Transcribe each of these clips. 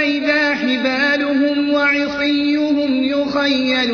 فإذا حبالهم وعصيهم يخيل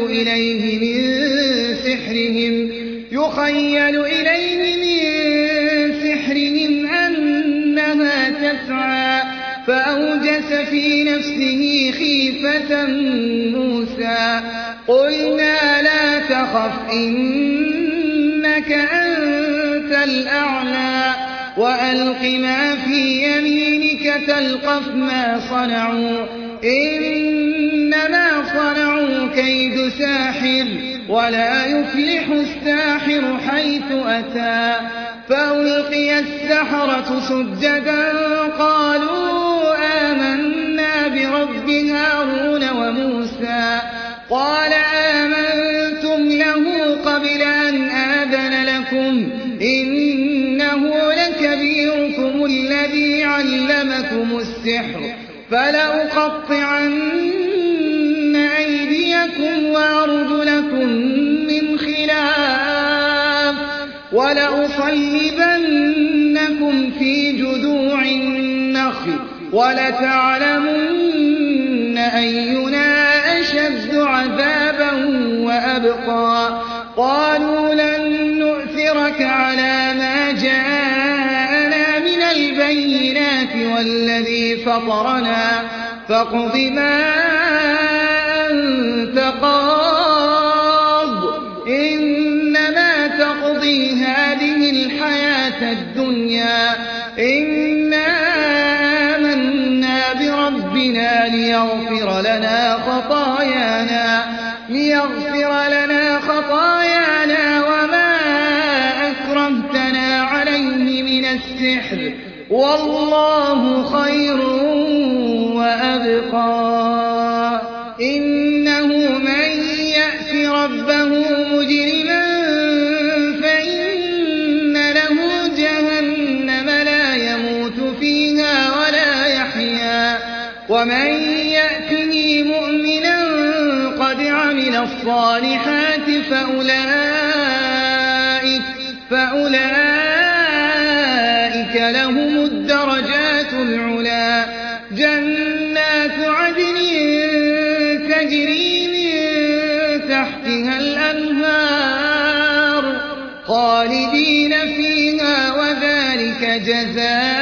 إليه من سحرهم أنها تسعى فأوجس في نفسه خيفة موسى قلنا لا تخف إنك أنت الأعلى وألق ما في يمينك تلقف ما صنعوا إنما صنعوا كيد ساحر ولا يفلح الساحر حيث أتى فألقي السحرة سجدا قالوا آمنا برب هارون وموسى قال آمنتم له قبل أن آذن لكم إنه لكبيركم الذي علمكم السحر فلأقطعن أيديكم وأرجلكم من خلاف ولأصلبنكم في جذوع النخل ولتعلمن أينا أشد عذابا وأبقى قالوا لن نؤثرك على ما جاءنا من البينات والذي فطرنا فاقض ما أنت قاض إنما تقضي هذه الحياة الدنيا إنا آمنا بربنا ليغفر لنا خطايانا وما أكرهتنا عليه من السحر والله خير وأبقى إنه من يأت ربه مجرما فإن له جهنم لا يموت فيها ولا يحيا ومن يأته مؤمنا قد عمل الصالحات فأولئك لهم الدرجات العلى جنات عدن تجري من تحتها الأنهار خالدين فيها وذلك جزاء